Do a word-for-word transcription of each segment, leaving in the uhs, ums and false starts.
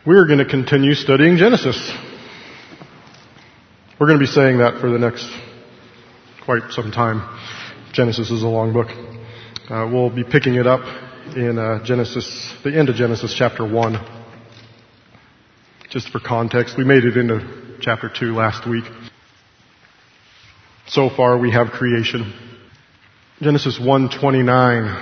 We're going to continue studying Genesis. We're going to be saying that for the next quite some time. Genesis is a long book. Uh, we'll be picking it up in uh, Genesis, the end of Genesis chapter one. Just for context, we made it into chapter two last week. So far we have creation. Genesis one twenty-nine.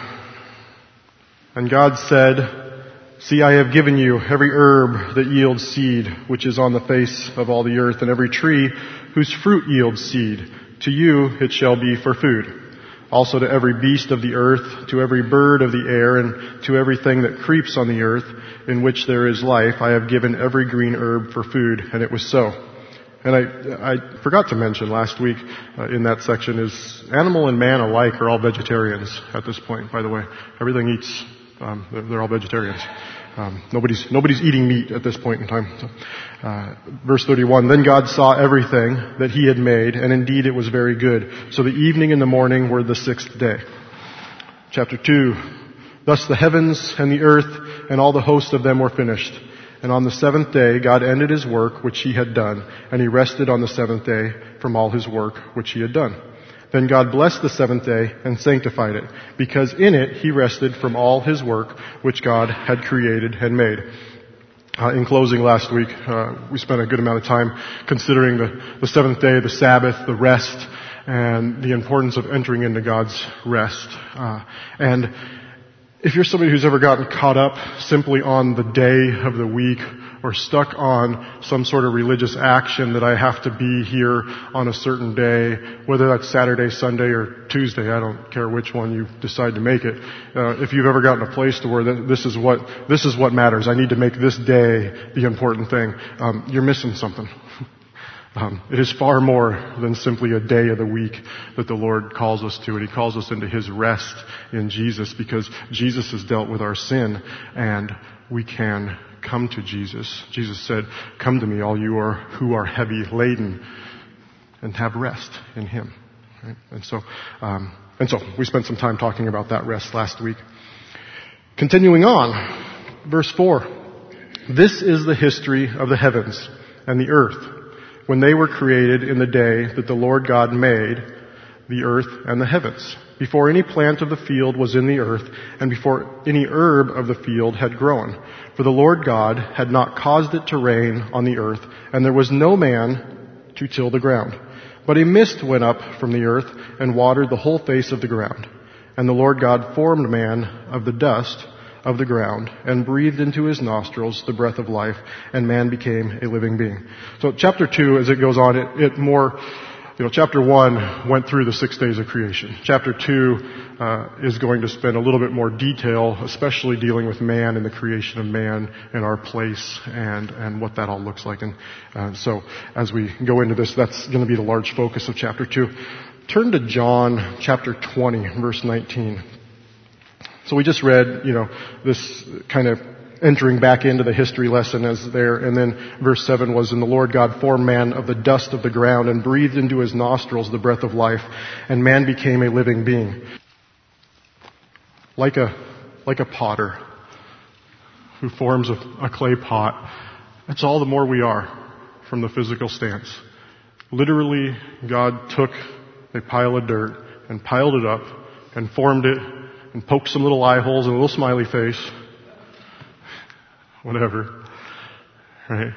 And God said, "See, I have given you every herb that yields seed, which is on the face of all the earth, and every tree whose fruit yields seed. To you it shall be for food. Also to every beast of the earth, to every bird of the air, and to everything that creeps on the earth, in which there is life, I have given every green herb for food." And it was so. And I, I forgot to mention last week uh, in that section is animal and man alike are all vegetarians at this point, by the way. Everything eats, um, they're, they're all vegetarians. Um, nobody's nobody's eating meat at this point in time. So, uh, verse thirty-one, "Then God saw everything that he had made, and indeed it was very good. So the evening and the morning were the sixth day." Chapter two, "Thus the heavens and the earth and all the host of them were finished. And on the seventh day God ended his work which he had done, and he rested on the seventh day from all his work which he had done. Then God blessed the seventh day and sanctified it, because in it he rested from all his work which God had created and made." Uh, in closing last week, uh, we spent a good amount of time considering the, the seventh day, the Sabbath, the rest, and the importance of entering into God's rest. Uh, and if you're somebody who's ever gotten caught up simply on the day of the week, or stuck on some sort of religious action that I have to be here on a certain day, whether that's Saturday, Sunday, or Tuesday, I don't care which one you decide to make it. Uh, if you've ever gotten a place to where this is what, this is what matters, I need to make this day the important thing, um, you're missing something. Um, it is far more than simply a day of the week that the Lord calls us to, and He calls us into His rest in Jesus, because Jesus has dealt with our sin, and we can come to Jesus. Jesus said, "Come to me, all you are who are heavy laden, and have rest in Him." Right? And so, um, and so we spent some time talking about that rest last week. Continuing on, verse four: "This is the history of the heavens and the earth, when they were created in the day that the Lord God made the earth and the heavens, before any plant of the field was in the earth, and before any herb of the field had grown. For the Lord God had not caused it to rain on the earth, and there was no man to till the ground. But a mist went up from the earth and watered the whole face of the ground. And the Lord God formed man of the dust of the ground, and breathed into his nostrils the breath of life, and man became a living being." So chapter two, as it goes on, it, it more, you know, chapter one went through the six days of creation. Chapter two uh, is going to spend a little bit more detail, especially dealing with man and the creation of man and our place and, and what that all looks like. And uh, so as we go into this, that's going to be the large focus of chapter two. Turn to John chapter twenty, verse nineteen. So we just read, you know, this kind of entering back into the history lesson as there, and then verse seven was, "And the Lord God formed man of the dust of the ground, and breathed into his nostrils the breath of life, and man became a living being." Like a, like a potter who forms a, a clay pot, that's all the more we are from the physical stance. Literally, God took a pile of dirt and piled it up and formed it, and poked some little eye holes and a little smiley face. Whatever. Right?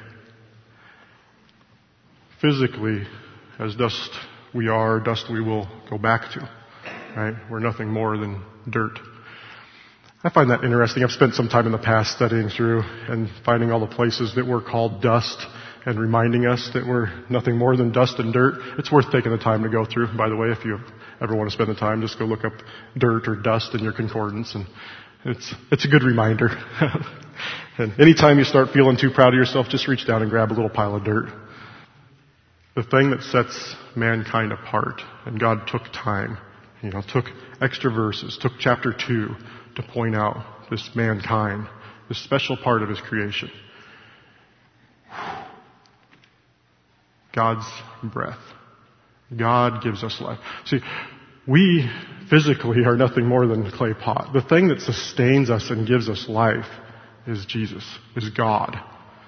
Physically, as dust we are, dust we will go back to. Right? We're nothing more than dirt. I find that interesting. I've spent some time in the past studying through and finding all the places that were called dust and reminding us that we're nothing more than dust and dirt. It's worth taking the time to go through, by the way. If you ever want to spend the time, just go look up dirt or dust in your concordance, and it's it's a good reminder. And anytime you start feeling too proud of yourself, just reach down and grab a little pile of dirt. The thing that sets mankind apart, and God took time, you know, took extra verses, took chapter two to point out this mankind, this special part of His creation. God's breath. God gives us life. See, we physically are nothing more than a clay pot. The thing that sustains us and gives us life is Jesus, is God.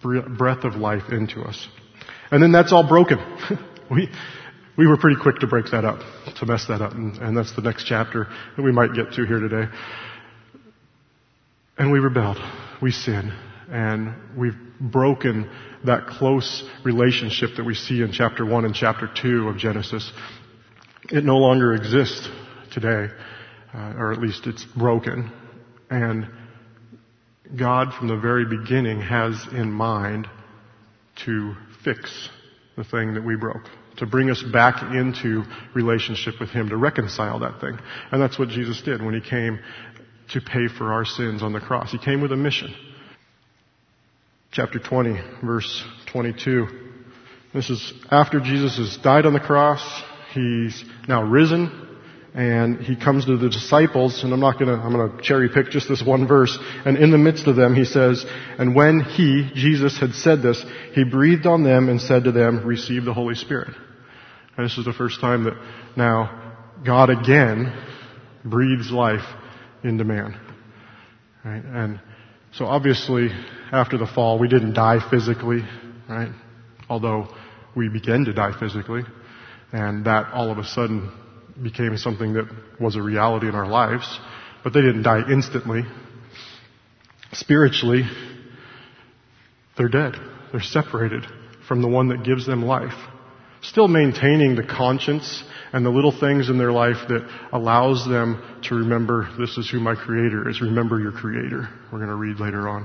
breath of life into us. And then that's all broken. we we were pretty quick to break that up, to mess that up, and, and that's the next chapter that we might get to here today. And we rebelled. We sinned. And we've broken that close relationship that we see in chapter one and chapter two of Genesis. It no longer exists today, uh, or at least it's broken. And God, from the very beginning, has in mind to fix the thing that we broke, to bring us back into relationship with Him, to reconcile that thing. And that's what Jesus did when He came to pay for our sins on the cross. He came with a mission. Chapter twenty, verse twenty-two. This is after Jesus has died on the cross. He's now risen, and He comes to the disciples, and I'm not gonna, I'm gonna cherry pick just this one verse. And in the midst of them, He says, and when He, Jesus, had said this, He breathed on them and said to them, receive the Holy Spirit. And this is the first time that now God again breathes life into man. Right? And so obviously, after the fall, we didn't die physically, right? Although we began to die physically, and that all of a sudden became something that was a reality in our lives. But they didn't die instantly. Spiritually, they're dead. They're separated from the one that gives them life. Still maintaining the conscience and the little things in their life that allows them to remember, this is who my Creator is. Remember your Creator. We're going to read later on.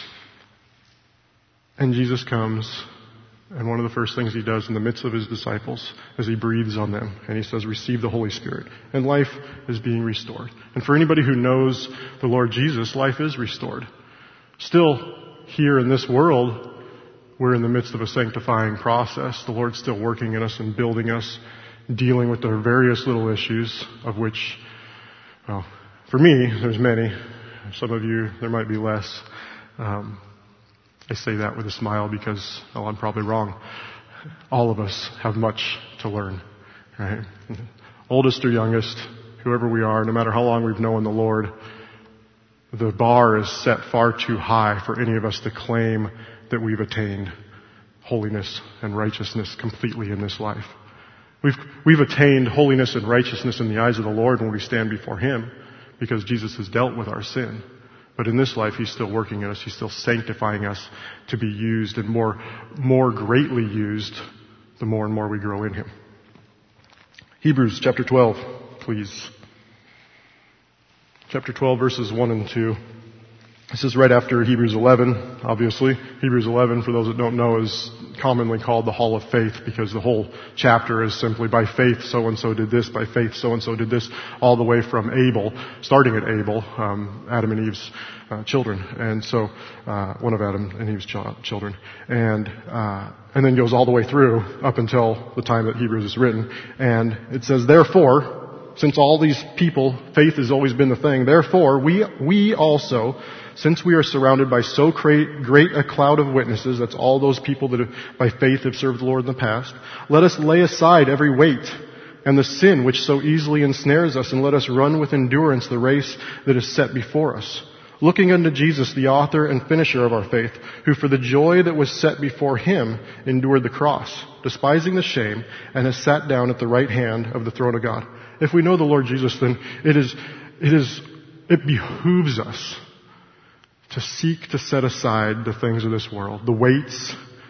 And Jesus comes, and one of the first things He does in the midst of His disciples is He breathes on them, and He says, receive the Holy Spirit. And life is being restored. And for anybody who knows the Lord Jesus, life is restored. Still, here in this world, we're in the midst of a sanctifying process. The Lord's still working in us and building us, dealing with the various little issues, of which, well, for me, there's many. Some of you, there might be less. Um, I say that with a smile because, oh, I'm probably wrong. All of us have much to learn, right? Oldest or youngest, whoever we are, no matter how long we've known the Lord, the bar is set far too high for any of us to claim that we've attained holiness and righteousness completely in this life. We've, we've attained holiness and righteousness in the eyes of the Lord when we stand before Him, because Jesus has dealt with our sin. But in this life, He's still working in us. He's still sanctifying us to be used, and more, more greatly used the more and more we grow in Him. Hebrews chapter twelve, please. Chapter twelve, verses one and two. This is right after Hebrews eleven, obviously. Hebrews eleven, for those that don't know, is commonly called the Hall of Faith, because the whole chapter is simply by faith so-and-so did this, by faith so-and-so did this, all the way from Abel, starting at Abel, um, Adam and Eve's uh, children, and so uh, one of Adam and Eve's ch- children, and uh, and then goes all the way through up until the time that Hebrews is written, and it says, therefore, since all these people, faith has always been the thing, therefore we we also, since we are surrounded by so great, great a cloud of witnesses, that's all those people that have, by faith have served the Lord in the past, let us lay aside every weight and the sin which so easily ensnares us, and let us run with endurance the race that is set before us, looking unto Jesus, the author and finisher of our faith, who for the joy that was set before Him endured the cross, despising the shame, and has sat down at the right hand of the throne of God. If we know the Lord Jesus, then it is, it is, it behooves us to seek to set aside the things of this world, the weights.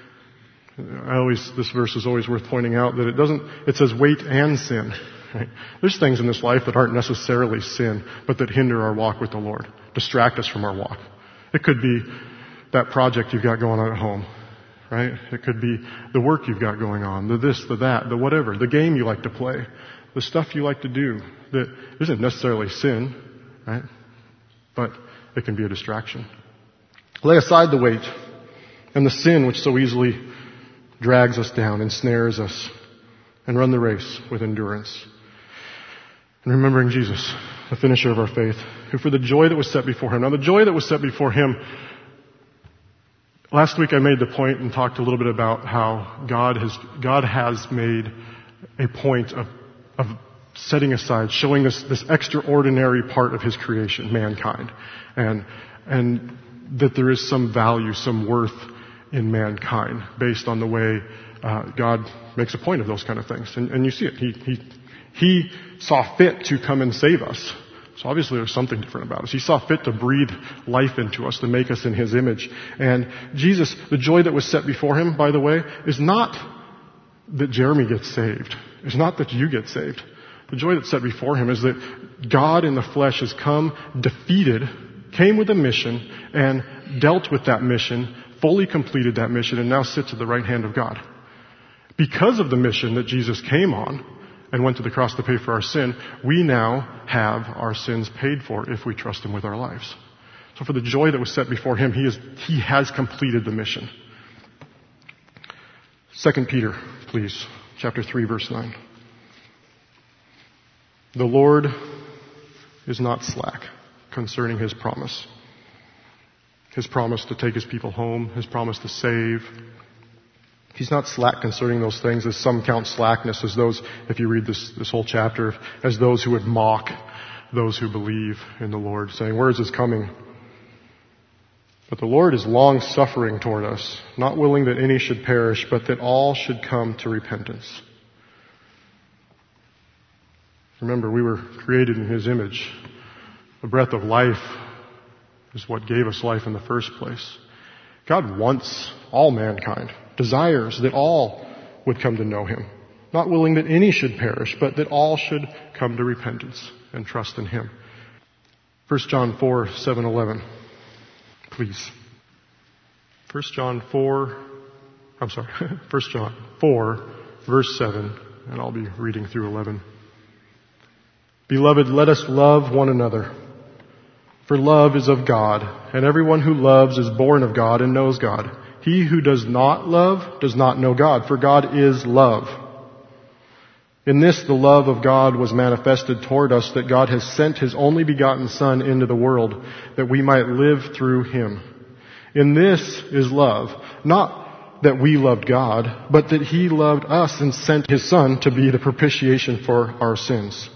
I always, this verse is always worth pointing out that it doesn't, it says weight and sin. Right? There's things in this life that aren't necessarily sin, but that hinder our walk with the Lord, distract us from our walk. It could be that project you've got going on at home, right? It could be the work you've got going on, the this, the that, the whatever, the game you like to play, the stuff you like to do that isn't necessarily sin, right? But it can be a distraction. Lay aside the weight and the sin which so easily drags us down and snares us, and run the race with endurance. And remembering Jesus, the finisher of our faith, who for the joy that was set before Him. Now the joy that was set before Him, last week I made the point and talked a little bit about how God has, God has made a point of, of setting aside, showing this, this extraordinary part of His creation, mankind, and, and that there is some value, some worth in mankind based on the way uh, God makes a point of those kind of things. And, and you see it. He, he, he saw fit to come and save us. So obviously there's something different about us. He saw fit to breathe life into us, to make us in His image. And Jesus, the joy that was set before Him, by the way, is not that Jeremy gets saved. It's not that you get saved. The joy that's set before Him is that God in the flesh has come, defeated, came with a mission, and dealt with that mission, fully completed that mission, and now sits at the right hand of God. Because of the mission that Jesus came on, and went to the cross to pay for our sin, we now have our sins paid for if we trust Him with our lives. So for the joy that was set before Him, He is, He has completed the mission. Second Peter, please, chapter three, verse nine. The Lord is not slack concerning His promise. His promise to take His people home, His promise to save. He's not slack concerning those things, as some count slackness as those, if you read this, this whole chapter, as those who would mock those who believe in the Lord, saying, where is this coming? But the Lord is long-suffering toward us, not willing that any should perish, but that all should come to repentance. Remember, we were created in His image. The breath of life is what gave us life in the first place. God wants all mankind, desires that all would come to know Him. Not willing that any should perish, but that all should come to repentance and trust in Him. First John four, seven, eleven. Please. First John four, I'm sorry, First John four, verse seven, and I'll be reading through eleven. Beloved, let us love one another. For love is of God, and everyone who loves is born of God and knows God. He who does not love does not know God, for God is love. In this the love of God was manifested toward us, that God has sent His only begotten Son into the world, that we might live through Him. In this is love, not that we loved God, but that He loved us and sent His Son to be the propitiation for our sins.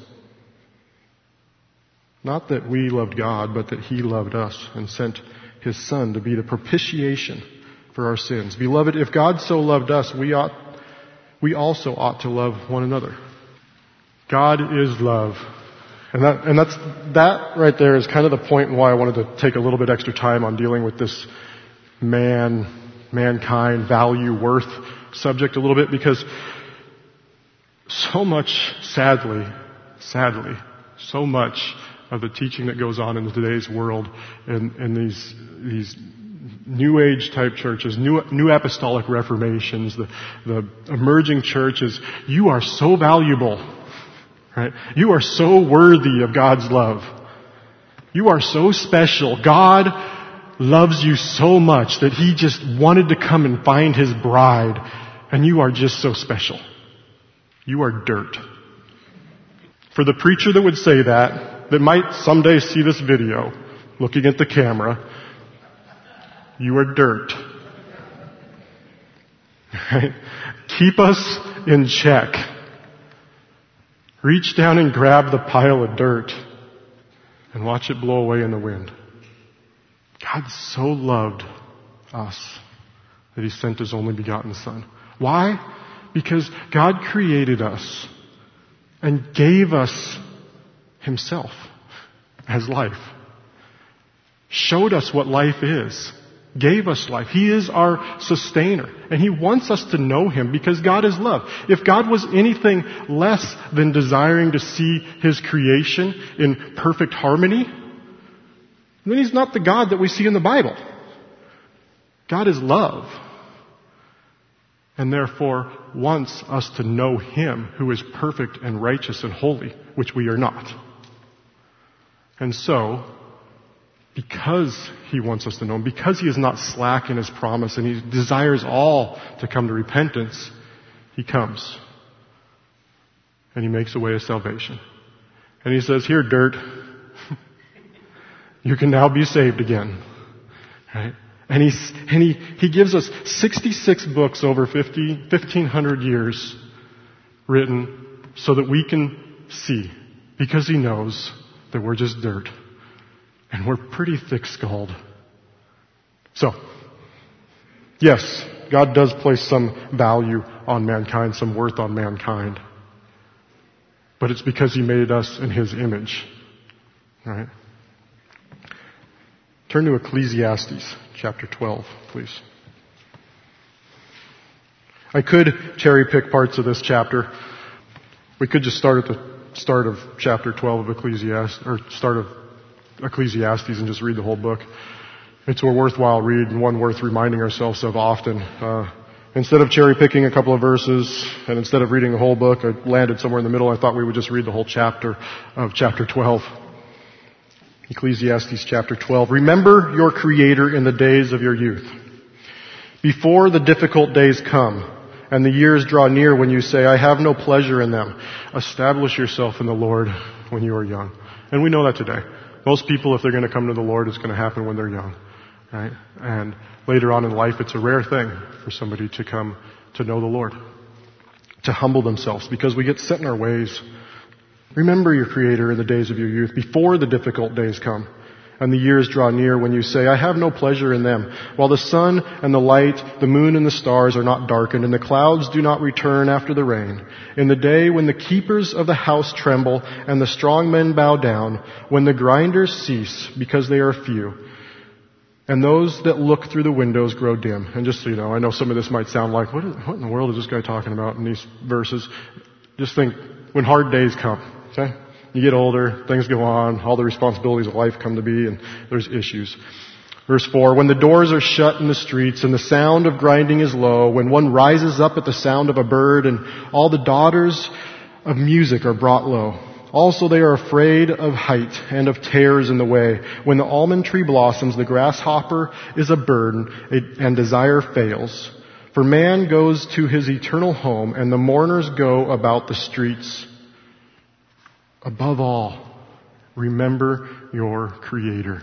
Not that we loved God, but that He loved us and sent His Son to be the propitiation for our sins. Beloved, if God so loved us, we ought, we also ought to love one another. God is love. And that, and that's, that right there is kind of the point why I wanted to take a little bit extra time on dealing with this man, mankind, value, worth subject a little bit, because so much, sadly, sadly, so much of the teaching that goes on in today's world and, and these, these New Age type churches, new, new apostolic reformations, the, the emerging churches, you are so valuable, right? You are so worthy of God's love. You are so special. God loves you so much that He just wanted to come and find His bride, and you are just so special. You are dirt. For the preacher that would say that, that might someday see this video, looking at the camera, you are dirt. Right? Keep us in check. Reach down and grab the pile of dirt and watch it blow away in the wind. God so loved us that He sent His only begotten Son. Why? Because God created us and gave us Himself as life. Showed us what life is. Gave us life. He is our sustainer. And He wants us to know Him because God is love. If God was anything less than desiring to see His creation in perfect harmony, then He's not the God that we see in the Bible. God is love. And therefore wants us to know Him who is perfect and righteous and holy, which we are not. And so, because He wants us to know Him, because He is not slack in His promise and He desires all to come to repentance, He comes. And He makes a way of salvation. And He says, here, dirt, you can now be saved again. Right? And, he's, and he, he gives us sixty-six books over fifty, fifteen hundred years written so that we can see, because He knows that we're just dirt. And we're pretty thick-skulled. So, Yes, God does place some value on mankind, some worth on mankind. But it's because He made us in His image. Right? Turn to Ecclesiastes chapter twelve, please. I could cherry pick parts of this chapter. We could just start at the start of chapter twelve of Ecclesiastes, or start of Ecclesiastes and just read the whole book. It's a worthwhile read and one worth reminding ourselves of often. Uh, instead of cherry picking a couple of verses and instead of reading the whole book, I landed somewhere in the middle. I thought we would just read the whole chapter of chapter twelve. Ecclesiastes chapter twelve. Remember your Creator in the days of your youth, before the difficult days come and the years draw near when you say, I have no pleasure in them. Establish yourself in the Lord when you are young. And we know that today. Most people, if they're going to come to the Lord, it's going to happen when they're young. Right? And later on in life, it's a rare thing for somebody to come to know the Lord, to humble themselves, because we get set in our ways. Remember your Creator in the days of your youth, before the difficult days come and the years draw near when you say, I have no pleasure in them. While the sun and the light, the moon and the stars are not darkened, and the clouds do not return after the rain. In the day when the keepers of the house tremble and the strong men bow down, when the grinders cease because they are few, and those that look through the windows grow dim. And just so you know, I know some of this might sound like, what, what in the world is this guy talking about in these verses? Just think, when hard days come, okay? You get older, things go on, all the responsibilities of life come to be, and there's issues. Verse four, when the doors are shut in the streets and the sound of grinding is low, when one rises up at the sound of a bird and all the daughters of music are brought low. Also they are afraid of height and of tares in the way. When the almond tree blossoms, the grasshopper is a burden and desire fails. For man goes to his eternal home and the mourners go about the streets. Above all, remember your Creator.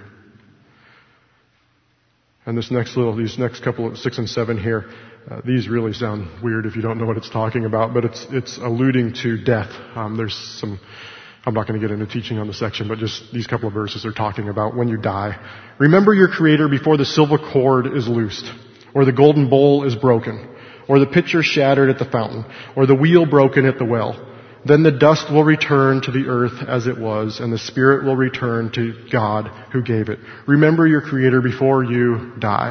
And this next little, these next couple of six and seven here, uh, these really sound weird if you don't know what it's talking about, but it's it's alluding to death. Um, there's some, I'm not going to get into teaching on the section, but just these couple of verses are talking about when you die. Remember your Creator before the silver cord is loosed, or the golden bowl is broken, or the pitcher shattered at the fountain, or the wheel broken at the well. Then the dust will return to the earth as it was, and the spirit will return to God who gave it. Remember your Creator before you die.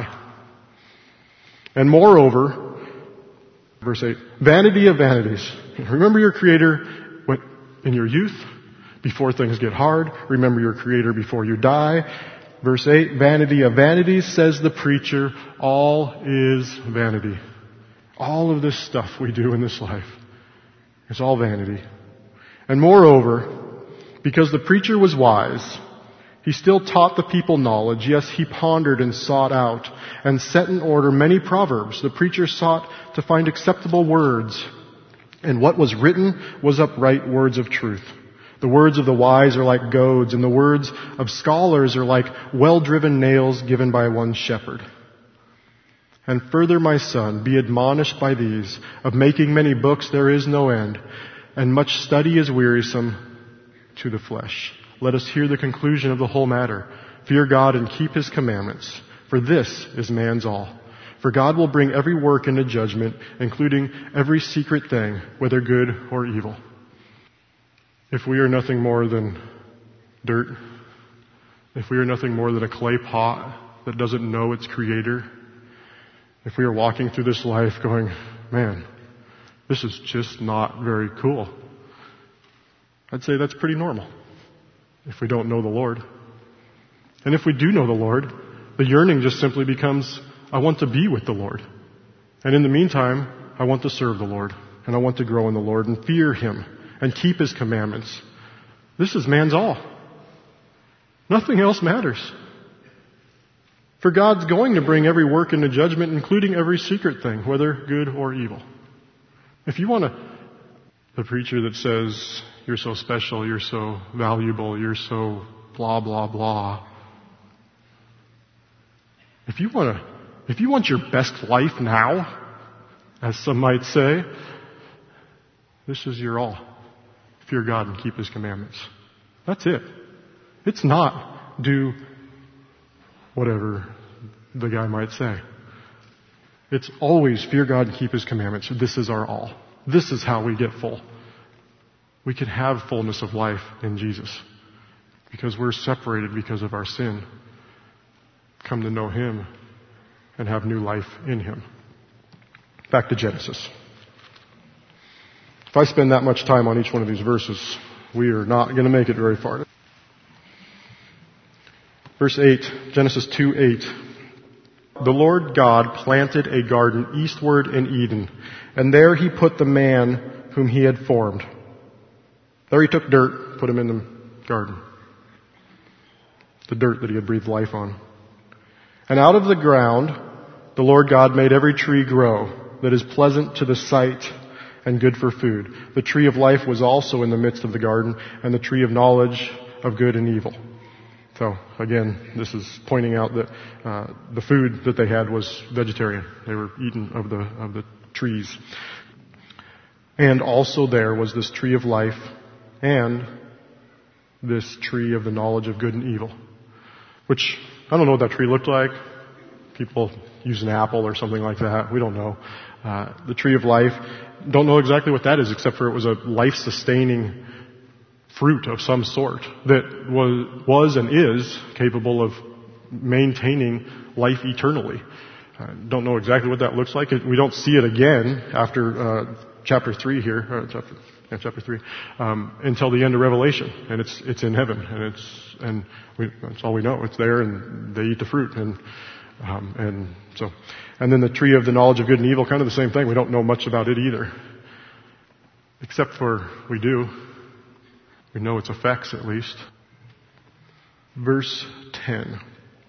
And moreover, verse eight, vanity of vanities. Remember your Creator in your youth, before things get hard. Remember your Creator before you die. Verse eight, vanity of vanities, says the preacher, all is vanity. All of this stuff we do in this life, it's all vanity. And moreover, because the preacher was wise, he still taught the people knowledge. Yes, he pondered and sought out and set in order many proverbs. The preacher sought to find acceptable words, and what was written was upright words of truth. The words of the wise are like goads, and the words of scholars are like well-driven nails given by one shepherd. And further, my son, be admonished by these. Of making many books there is no end, and much study is wearisome to the flesh. Let us hear the conclusion of the whole matter. Fear God and keep His commandments, for this is man's all. For God will bring every work into judgment, including every secret thing, whether good or evil. If we are nothing more than dirt, if we are nothing more than a clay pot that doesn't know its Creator, if we are walking through this life going, man, this is just not very cool, I'd say that's pretty normal if we don't know the Lord. And if we do know the Lord, the yearning just simply becomes, I want to be with the Lord. And in the meantime, I want to serve the Lord, and I want to grow in the Lord and fear Him and keep His commandments. This is man's all. Nothing else matters. For God's going to bring every work into judgment, including every secret thing, whether good or evil. If you want a, the preacher that says, you're so special, you're so valuable, you're so blah, blah, blah. If you want to, if you want your best life now, as some might say, this is your all. Fear God and keep His commandments. That's it. It's not do whatever the guy might say. It's always fear God and keep His commandments. This is our all. This is how we get full. We can have fullness of life in Jesus because we're separated because of our sin. Come to know Him and have new life in Him. Back to Genesis. If I spend that much time on each one of these verses, we are not going to make it very far. Verse eight, Genesis two eight. The Lord God planted a garden eastward in Eden, and there He put the man whom He had formed. There He took dirt, put him in the garden. The dirt that He had breathed life on. And out of the ground, the Lord God made every tree grow that is pleasant to the sight and good for food. The tree of life was also in the midst of the garden, and the tree of knowledge of good and evil. So, again, this is pointing out that uh, the food that they had was vegetarian. They were eating of the of the trees. And also there was this tree of life and this tree of the knowledge of good and evil. Which, I don't know what that tree looked like. People use an apple or something like that. We don't know. Uh, the tree of life, don't know exactly what that is, except for it was a life-sustaining fruit of some sort that was, was and is capable of maintaining life eternally. I don't know exactly what that looks like. We don't see it again after uh, chapter three here, or chapter, yeah, chapter three, um, until the end of Revelation, and it's it's in heaven, and it's and we, that's all we know. It's there, and they eat the fruit, and um, and so, and then the tree of the knowledge of good and evil, kind of the same thing. We don't know much about it either, except for we do. We know its effects, at least. Verse ten.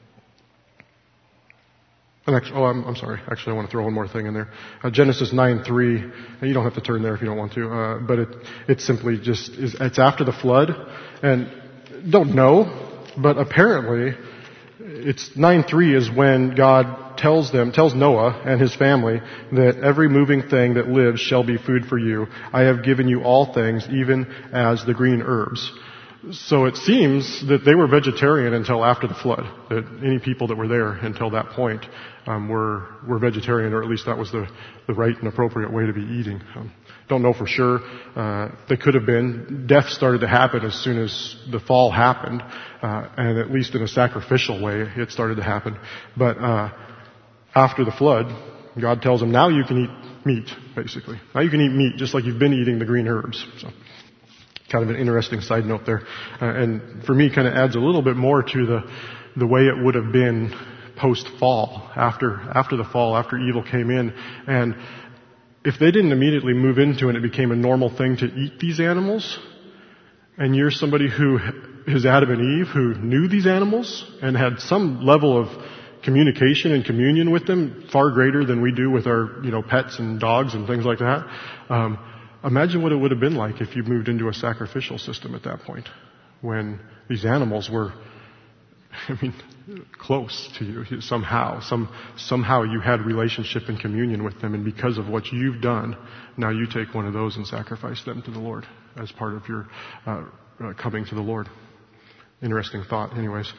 And actually, oh, I'm, I'm sorry. Actually, I want to throw one more thing in there. Uh, Genesis nine three. You don't have to turn there if you don't want to. Uh, but it, it simply just is, it's after the flood. And don't know, but apparently, it's nine three is when God tells them, tells Noah and his family that every moving thing that lives shall be food for you. I have given you all things, even as the green herbs. So it seems that they were vegetarian until after the flood. That any people that were there until that point um, were were vegetarian, or at least that was the, the right and appropriate way to be eating. Um, don't know for sure. Uh, they could have been. Death started to happen as soon as the fall happened, uh, and at least in a sacrificial way, it started to happen. But uh, after the flood, God tells them, now you can eat meat, basically. Now you can eat meat just like you've been eating the green herbs. So, kind of an interesting side note there. Uh, and for me, kind of adds a little bit more to the the way it would have been post-fall, after after the fall, after evil came in. And if they didn't immediately move into it, it became a normal thing to eat these animals, and you're somebody who is Adam and Eve, who knew these animals and had some level of communication and communion with them, far greater than we do with our, you know, pets and dogs and things like that. Um, imagine what it would have been like if you moved into a sacrificial system at that point, when these animals were, I mean, close to you somehow. Some somehow you had relationship and communion with them, and because of what you've done, now you take one of those and sacrifice them to the Lord as part of your uh, uh, coming to the Lord. Interesting thought, anyways.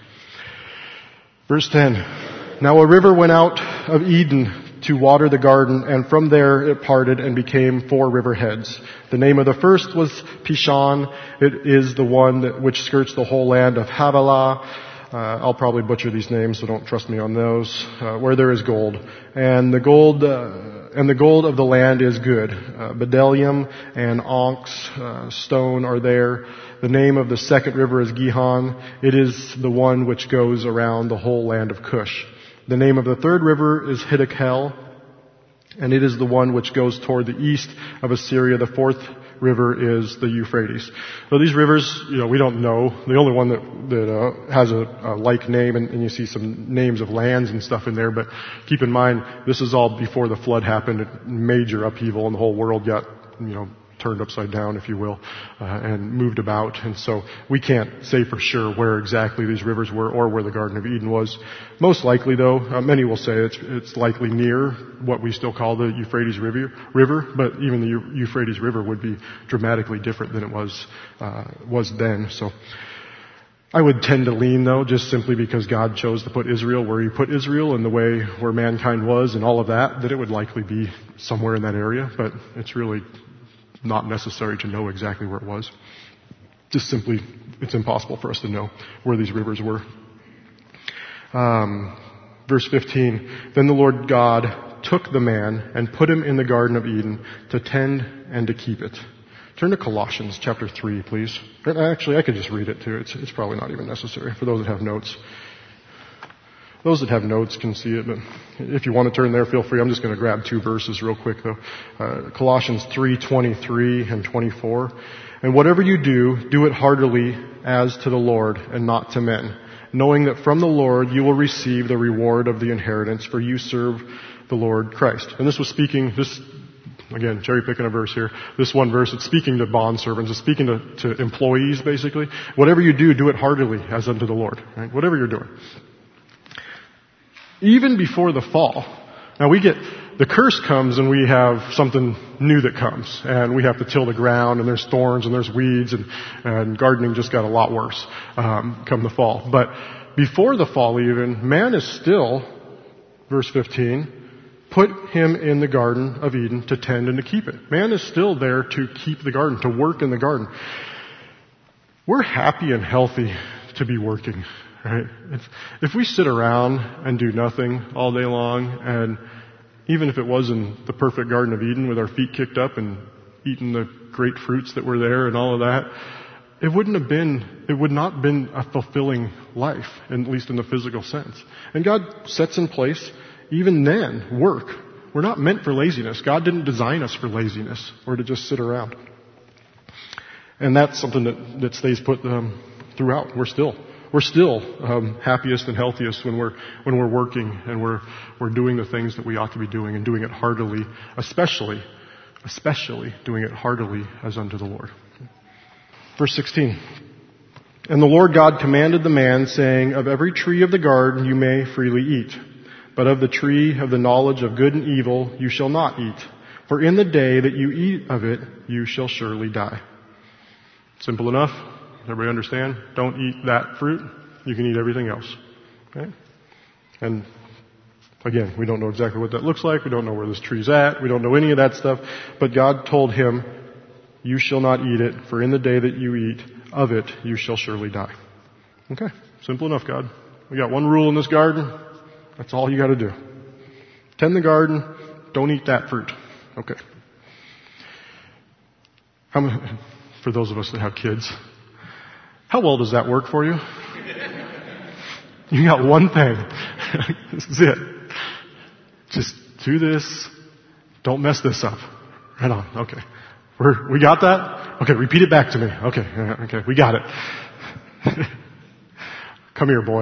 Verse ten. Now a river went out of Eden to water the garden, and from there it parted and became four river heads. The name of the first was Pishon. It is the one that, which skirts the whole land of Havilah. Uh, I'll probably butcher these names, so don't trust me on those. Uh, where there is gold, and the gold, uh, and the gold of the land is good. Uh, bdellium and onyx uh, stone are there. The name of the second river is Gihon. It is the one which goes around the whole land of Cush. The name of the third river is Hiddekel, and it is the one which goes toward the east of Assyria. The fourth river is the Euphrates. So these rivers, you know, we don't know. The only one that that uh, has a, a like name, and, and you see some names of lands and stuff in there. But keep in mind, this is all before the flood happened. Major upheaval, and the whole world got, you know, turned upside down, if you will, uh, and moved about. And so we can't say for sure where exactly these rivers were or where the Garden of Eden was. Most likely, though, uh, many will say it's it's likely near what we still call the Euphrates River, river but even the Euphrates River would be dramatically different than it was uh, was then. So I would tend to lean, though, just simply because God chose to put Israel where He put Israel and the way where mankind was and all of that, that it would likely be somewhere in that area, but it's really not necessary to know exactly where it was. Just simply, it's impossible for us to know where these rivers were. Um, verse fifteen, then the Lord God took the man and put him in the Garden of Eden to tend and to keep it. Turn to Colossians chapter three, please. Actually, I could just read it too. It's, it's probably not even necessary for those that have notes. Those that have notes can see it, but if you want to turn there, feel free. I'm just going to grab two verses real quick, though. Uh, Colossians three twenty-three and twenty-four. And whatever you do, do it heartily as to the Lord and not to men, knowing that from the Lord you will receive the reward of the inheritance, for you serve the Lord Christ. And this was speaking, this, again, cherry picking a verse here. This one verse, it's speaking to bond servants. It's speaking to, to employees, basically. Whatever you do, do it heartily as unto the Lord. Right? Whatever you're doing. Even before the fall. Now we get, the curse comes and we have something new that comes. And we have to till the ground and there's thorns and there's weeds and, and gardening just got a lot worse, um, come the fall. But before the fall even, man is still, verse fifteen, put him in the Garden of Eden to tend and to keep it. Man is still there to keep the garden, to work in the garden. We're happy and healthy to be working, right? If, if we sit around and do nothing all day long, and even if it was in the perfect Garden of Eden with our feet kicked up and eating the great fruits that were there and all of that, it wouldn't have been, it would not have been a fulfilling life, at least in the physical sense. And God sets in place even then, work. We're not meant for laziness. God didn't design us for laziness or to just sit around. And that's something that, that stays put um, throughout. We're still, we're still um, happiest and healthiest when we're when we're working and we're we're doing the things that we ought to be doing and doing it heartily, especially, especially doing it heartily as unto the Lord. Verse sixteen. And the Lord God commanded the man, saying, of every tree of the garden you may freely eat. But of the tree of the knowledge of good and evil you shall not eat. For in the day that you eat of it, you shall surely die. Simple enough. Everybody understand? Don't eat that fruit. You can eat everything else. Okay? And again, we don't know exactly what that looks like. We don't know where this tree's at. We don't know any of that stuff. But God told him, you shall not eat it, for in the day that you eat of it, you shall surely die. Okay. Simple enough, God. We got one rule in this garden. That's all you got to do. Tend the garden. Don't eat that fruit. Okay. How many, for those of us that have kids, how well does that work for you? You got one thing. This is it. Just do this. Don't mess this up. Right on. Okay. We're, we got that? Okay. Repeat it back to me. Okay. Okay. We got it. Come here, boy.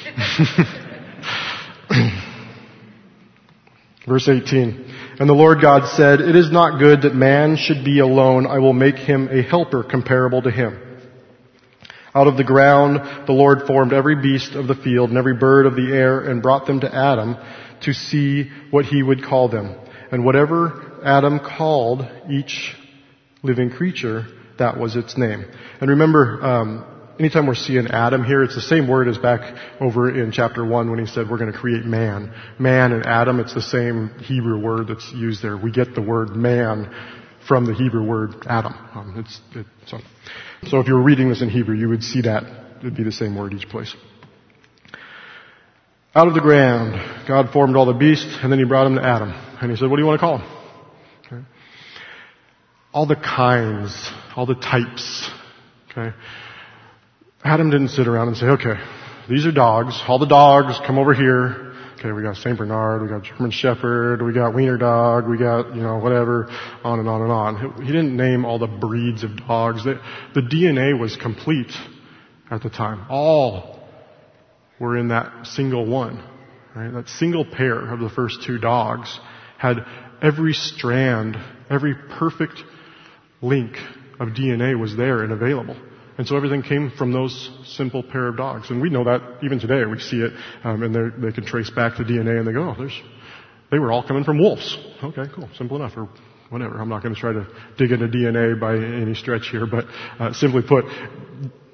Verse eighteen. And the Lord God said, it is not good that man should be alone. I will make him a helper comparable to him. Out of the ground the Lord formed every beast of the field and every bird of the air and brought them to Adam to see what he would call them. And whatever Adam called each living creature, that was its name. And remember, um, anytime we're seeing Adam here, it's the same word as back over in chapter one when he said we're going to create man. Man and Adam, it's the same Hebrew word that's used there. We get the word man from the Hebrew word Adam. Um, it's, it, so, so if you were reading this in Hebrew, you would see that. It would be the same word each place. Out of the ground, God formed all the beasts, and then he brought them to Adam. And he said, what do you want to call them? Okay. All the kinds, all the types. Okay. Adam didn't sit around and say, okay, these are dogs. All the dogs, come over here. Okay, we got Saint Bernard, we got German Shepherd, we got Wiener Dog, we got, you know, whatever, on and on and on. He didn't name all the breeds of dogs. The, the D N A was complete at the time. All were in that single one. Right? That single pair of the first two dogs had every strand, every perfect link of D N A was there and available. And so everything came from those simple pair of dogs. And we know that even today. We see it, um, and they can trace back the D N A and they go, oh, there's, they were all coming from wolves. Okay, cool. Simple enough. Or whatever. I'm not going to try to dig into D N A by any stretch here, but uh, simply put,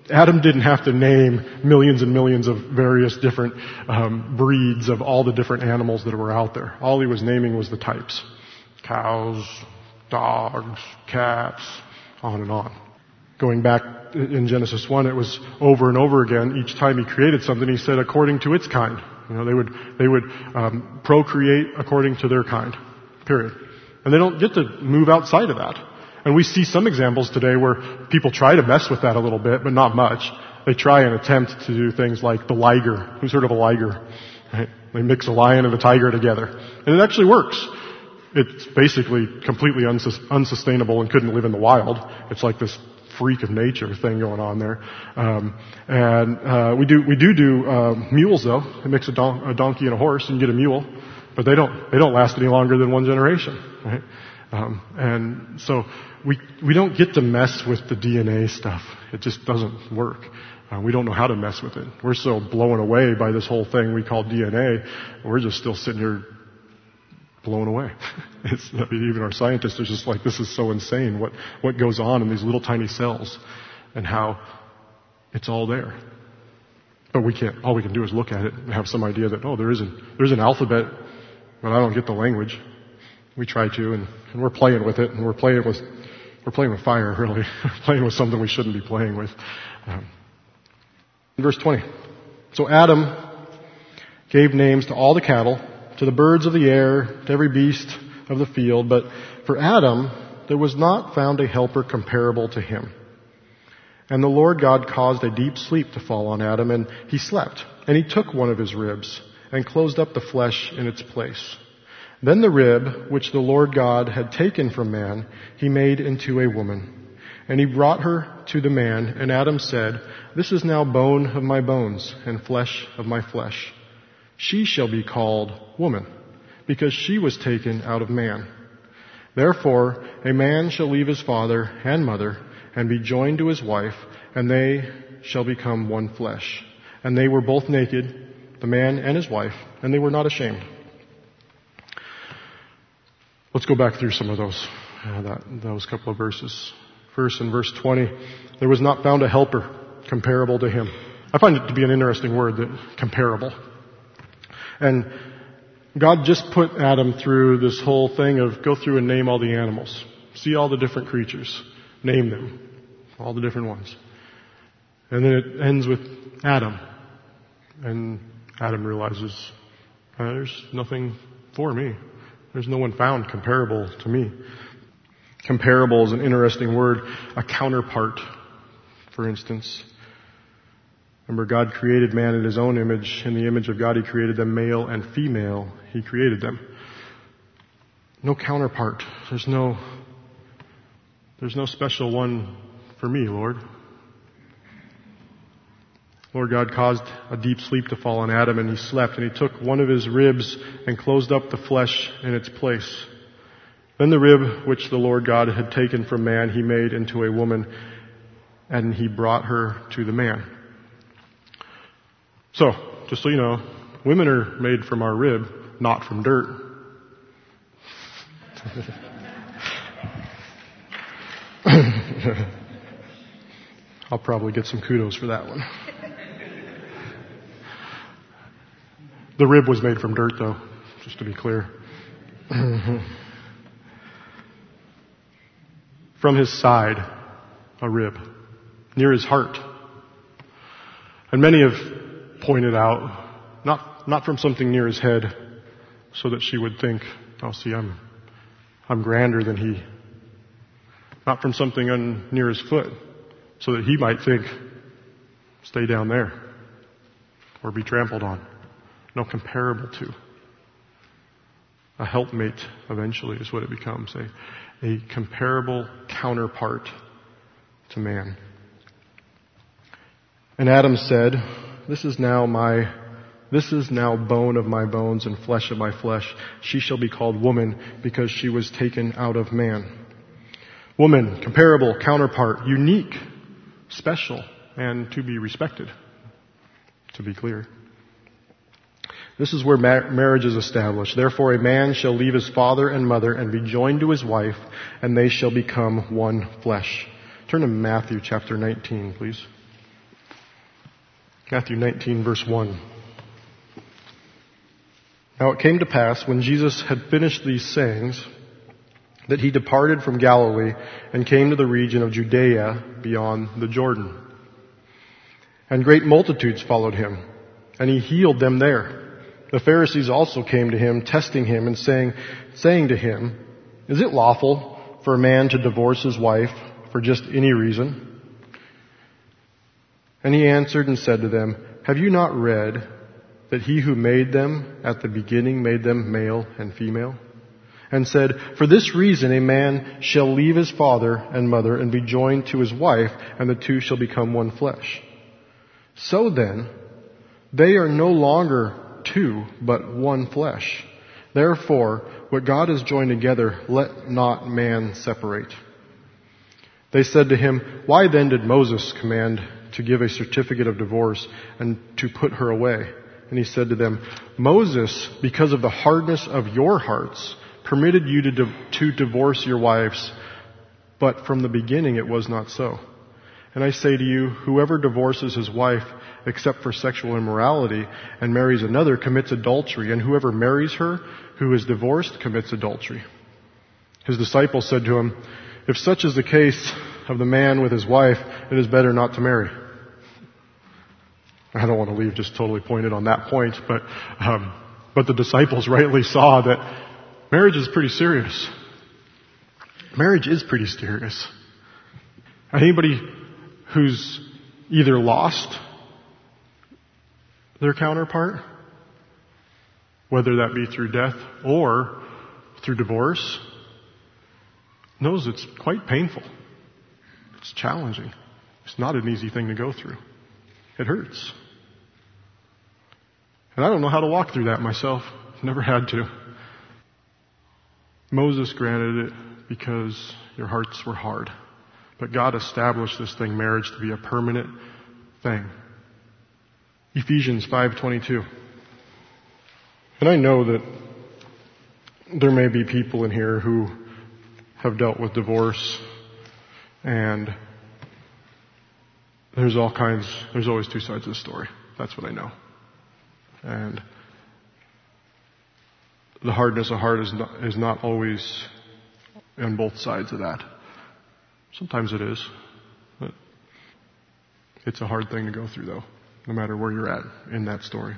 Adam didn't have to name millions and millions of various different um, breeds of all the different animals that were out there. All he was naming was the types. Cows, dogs, cats, on and on. Going back in Genesis one, it was over and over again. Each time he created something, he said according to its kind. You know, they would, they would um, procreate according to their kind. Period. And they don't get to move outside of that. And we see some examples today where people try to mess with that a little bit, but not much. They try and attempt to do things like the liger. Who's heard of a liger? Right? They mix a lion and a tiger together. And it actually works. It's basically completely unsus- unsustainable and couldn't live in the wild. It's like this freak of nature thing going on there. Um, and uh, we do we do do uh, mules though. They mix a, don- a donkey and a horse and you get a mule, but they don't they don't last any longer than one generation, right? Um, and so we we don't get to mess with the D N A stuff. It just doesn't work. Uh, we don't know how to mess with it. We're so blown away by this whole thing we call D N A. We're just still sitting here blown away. It's, I mean, even our scientists are just like, this is so insane what, what goes on in these little tiny cells and how it's all there. But we can't, all we can do is look at it and have some idea that, oh, there is an, there's an alphabet, but I don't get the language. We try to, and, and we're playing with it, and we're playing with, we're playing with fire, really. We're playing with something we shouldn't be playing with. Um, verse twenty. So Adam gave names to all the cattle, to the birds of the air, to every beast of the field. But for Adam, there was not found a helper comparable to him. And the Lord God caused a deep sleep to fall on Adam, and he slept. And he took one of his ribs and closed up the flesh in its place. Then the rib, which the Lord God had taken from man, he made into a woman. And he brought her to the man, and Adam said, "This is now bone of my bones and flesh of my flesh. She shall be called woman, because she was taken out of man. Therefore, a man shall leave his father and mother and be joined to his wife, and they shall become one flesh. And they were both naked, the man and his wife, and they were not ashamed." Let's go back through some of those, uh, that, those couple of verses. First, in verse twenty, there was not found a helper comparable to him. I find it to be an interesting word, that comparable. And God just put Adam through this whole thing of go through and name all the animals. See all the different creatures. Name them. All the different ones. And then it ends with Adam. And Adam realizes, uh, there's nothing for me. There's no one found comparable to me. Comparable is an interesting word. A counterpart, for instance. Remember, God created man in his own image. In the image of God, he created them male and female. He created them. No counterpart. There's no, there's no special one for me, Lord. Lord God caused a deep sleep to fall on Adam, and he slept, and he took one of his ribs and closed up the flesh in its place. Then the rib which the Lord God had taken from man, he made into a woman, and he brought her to the man. So, just so you know, women are made from our rib, not from dirt. I'll probably get some kudos for that one. The rib was made from dirt, though, just to be clear. From his side, a rib. Near his heart. And many have pointed out, not not from something near his head, so that she would think, oh, see, I'm I'm grander than he. Not from something on, near his foot, so that he might think, stay down there, or be trampled on. No, comparable to. A helpmate, eventually, is what it becomes. A, a comparable counterpart to man. And Adam said, This is now my, this is now bone of my bones and flesh of my flesh. She shall be called woman, because she was taken out of man. Woman, comparable, counterpart, unique, special, and to be respected, to be clear. This is where marriage is established. Therefore, a man shall leave his father and mother and be joined to his wife, and they shall become one flesh. Turn to Matthew chapter nineteen, please. Matthew nineteen, verse one. Now it came to pass, when Jesus had finished these sayings, that he departed from Galilee and came to the region of Judea beyond the Jordan. And great multitudes followed him, and he healed them there. The Pharisees also came to him, testing him and saying, saying to him, "Is it lawful for a man to divorce his wife for just any reason?" And he answered and said to them, "Have you not read that he who made them at the beginning made them male and female? And said, for this reason a man shall leave his father and mother and be joined to his wife, and the two shall become one flesh. So then, they are no longer two, but one flesh. Therefore, what God has joined together, let not man separate." They said to him, "Why then did Moses command to give a certificate of divorce and to put her away?" And he said to them, "Moses, because of the hardness of your hearts, permitted you to, di- to divorce your wives, but from the beginning it was not so. And I say to you, whoever divorces his wife except for sexual immorality and marries another commits adultery, and whoever marries her who is divorced commits adultery." His disciples said to him, "If such is the case of the man with his wife, it is better not to marry." I don't want to leave just totally pointed on that point, but um, but the disciples rightly saw that marriage is pretty serious. Marriage is pretty serious. Anybody who's either lost their counterpart, whether that be through death or through divorce, knows it's quite painful. It's challenging. It's not an easy thing to go through. It hurts. And I don't know how to walk through that myself. Never had to. Moses granted it because your hearts were hard. But God established this thing, marriage, to be a permanent thing. Ephesians five twenty-two. And I know that there may be people in here who have dealt with divorce, and there's all kinds, there's always two sides of the story. That's what I know. And the hardness of heart is not, is not always on both sides of that. Sometimes it is. But it's a hard thing to go through, though, no matter where you're at in that story.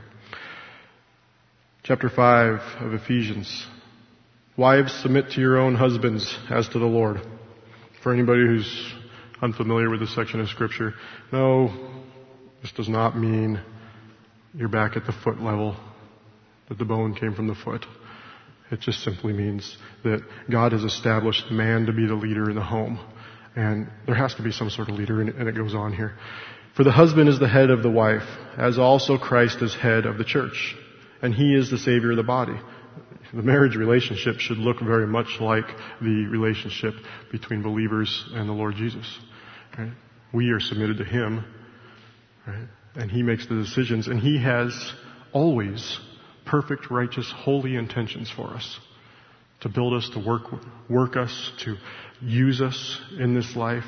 Chapter five of Ephesians. Wives, submit to your own husbands as to the Lord. For anybody who's unfamiliar with this section of Scripture, no, this does not mean you're back at the foot level, that the bone came from the foot. It just simply means that God has established man to be the leader in the home. And there has to be some sort of leader, and it goes on here. For the husband is the head of the wife, as also Christ is head of the church, and he is the Savior of the body. The marriage relationship should look very much like the relationship between believers and the Lord Jesus. Right? We are submitted to him, right? And he makes the decisions, and he has always perfect, righteous, holy intentions for us. To build us, to work work us, to use us in this life.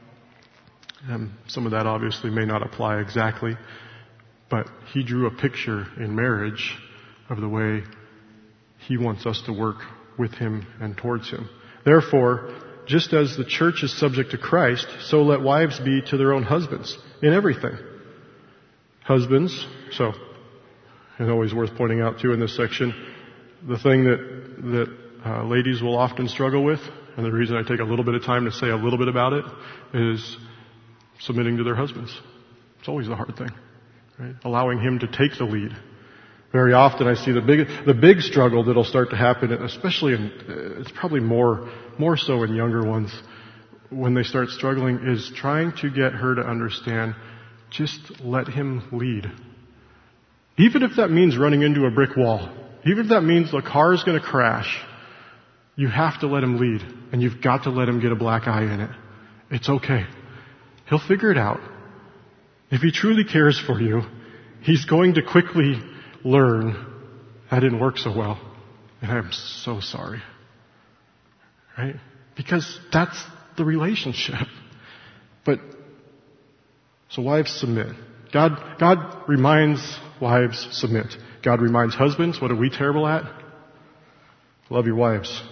And some of that obviously may not apply exactly, but he drew a picture in marriage of the way he wants us to work with him and towards him. Therefore, just as the church is subject to Christ, so let wives be to their own husbands in everything. Husbands, so, it's always worth pointing out too in this section, the thing that, that uh, ladies will often struggle with, and the reason I take a little bit of time to say a little bit about it, is submitting to their husbands. It's always the hard thing, right? Allowing him to take the lead. Very often I see the big, the big struggle that'll start to happen, especially in, it's probably more, more so in younger ones, when they start struggling, is trying to get her to understand, just let him lead. Even if that means running into a brick wall, even if that means the car is going to crash, you have to let him lead, and you've got to let him get a black eye in it. It's okay. He'll figure it out. If he truly cares for you, he's going to quickly learn, that didn't work so well, and I'm so sorry. Right? Because that's the relationship. But, so wives, submit. God, God reminds wives, submit. God reminds husbands, what are we terrible at? Love your wives.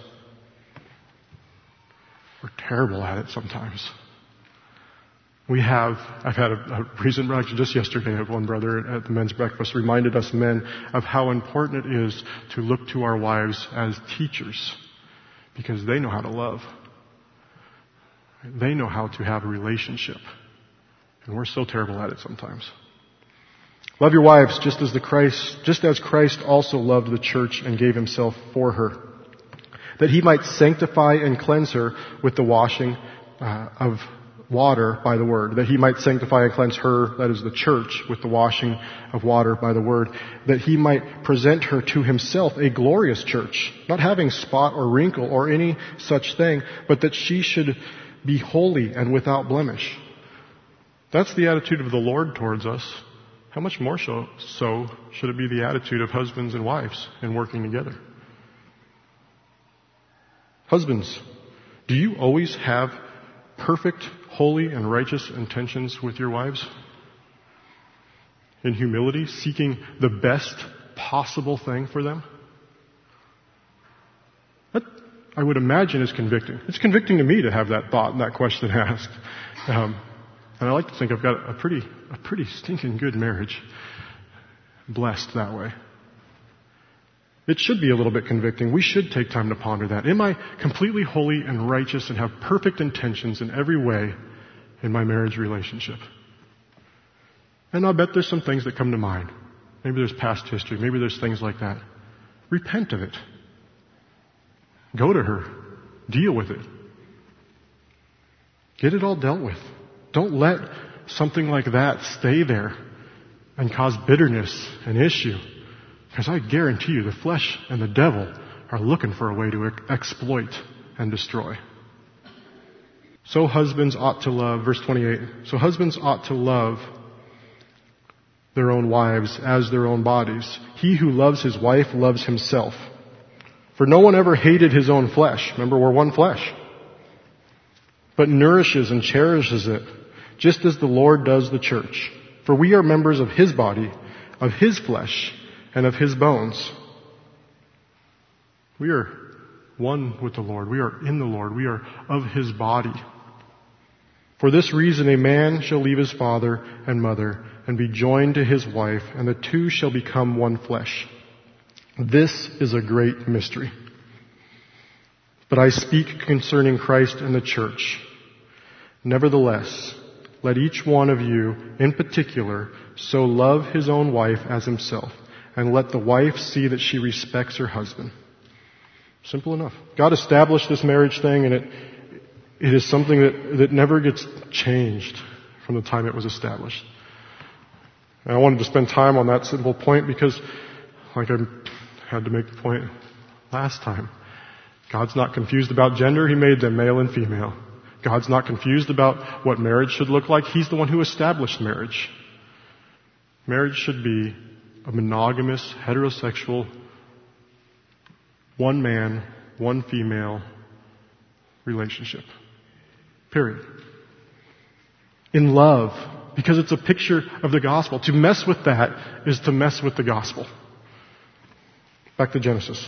We're terrible at it sometimes. We have, I've had a, a recent, actually just yesterday, one brother at the men's breakfast reminded us men of how important it is to look to our wives as teachers, because they know how to love. They know how to have a relationship. And we're so terrible at it sometimes. Love your wives just as the Christ, just as Christ also loved the church and gave himself for her, that he might sanctify and cleanse her with the washing uh, of water by the word, that he might sanctify and cleanse her, that is the church, with the washing of water by the word, that he might present her to himself a glorious church, not having spot or wrinkle or any such thing, but that she should be holy and without blemish. That's the attitude of the Lord towards us. How much more so, so should it be the attitude of husbands and wives in working together? Husbands, do you always have perfect, holy, and righteous intentions with your wives? In humility, seeking the best possible thing for them? That, I would imagine, is convicting. It's convicting to me to have that thought and that question asked. Um, and I like to think I've got a pretty, a pretty stinking good marriage. Blessed that way. It should be a little bit convicting. We should take time to ponder that. Am I completely holy and righteous and have perfect intentions in every way in my marriage relationship? And I'll bet there's some things that come to mind. Maybe there's past history. Maybe there's things like that. Repent of it. Go to her. Deal with it. Get it all dealt with. Don't let something like that stay there and cause bitterness and issue. Because I guarantee you the flesh and the devil are looking for a way to exploit and destroy. So husbands ought to love, verse twenty-eight, so husbands ought to love their own wives as their own bodies. He who loves his wife loves himself. For no one ever hated his own flesh. Remember, we're one flesh. But nourishes and cherishes it, just as the Lord does the church. For we are members of his body, of his flesh, and of his bones. We are one with the Lord. We are in the Lord. We are of his body. For this reason a man shall leave his father and mother and be joined to his wife, and the two shall become one flesh. This is a great mystery. But I speak concerning Christ and the church. Nevertheless, let each one of you in particular so love his own wife as himself, and let the wife see that she respects her husband. Simple enough. God established this marriage thing, and it it is something that, that never gets changed from the time it was established. And I wanted to spend time on that simple point because, like I had to make the point last time, God's not confused about gender. He made them male and female. God's not confused about what marriage should look like. He's the one who established marriage. Marriage should be a monogamous, heterosexual, one man, one female relationship. Period. In love, because it's a picture of the gospel. To mess with that is to mess with the gospel. Back to Genesis.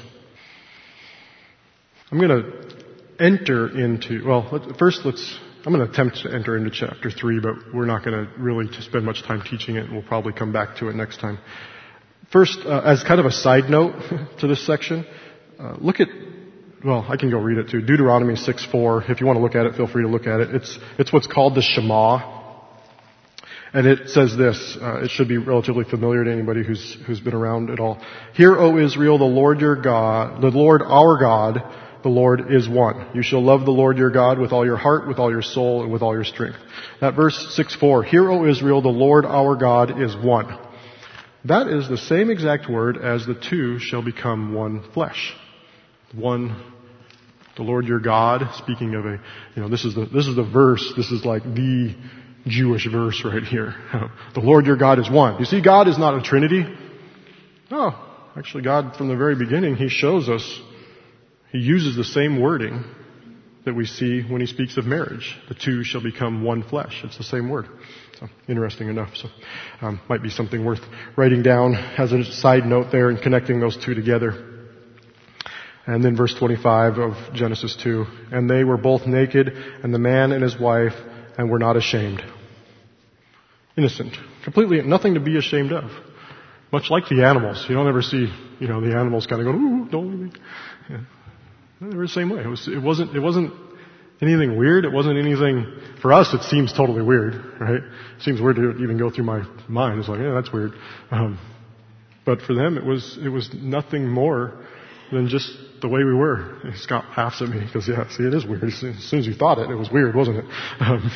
I'm going to enter into, well, let, first let's, I'm going to attempt to enter into chapter three, but we're not going to really spend much time teaching it. We'll probably come back to it next time. First, uh, as kind of a side note to this section, uh, look at, well, I can go read it too. Deuteronomy six four. If you want to look at it, feel free to look at it. It's, it's what's called the Shema. And it says this, uh, it should be relatively familiar to anybody who's, who's been around at all. Hear, O Israel, the Lord your God, the Lord our God, the Lord is one. You shall love the Lord your God with all your heart, with all your soul, and with all your strength. That verse six four, Hear, O Israel, the Lord our God is one. That is the same exact word as the two shall become one flesh. One, the Lord your God, speaking of a, you know, this is the, this is the verse, this is like the Jewish verse right here. The Lord your God is one. You see, God is not a Trinity. No, actually God from the very beginning, He shows us, He uses the same wording that we see when he speaks of marriage. The two shall become one flesh. It's the same word. So, interesting enough. So, um, might be something worth writing down as a side note there and connecting those two together. And then verse twenty-five of Genesis two. And they were both naked, and the man and his wife, and were not ashamed. Innocent. Completely nothing to be ashamed of. Much like the animals. You don't ever see, you know, the animals kind of go, ooh, don't leave me. Yeah. They were the same way. It, was, it wasn't, it wasn't anything weird. It wasn't anything, for us it seems totally weird, right? It seems weird to even go through my mind. It's like, yeah, that's weird. Um, but for them it was, it was nothing more than just the way we were. And Scott laughs at me because, yeah, see, it is weird. As soon as you thought it, it was weird, wasn't it? Um,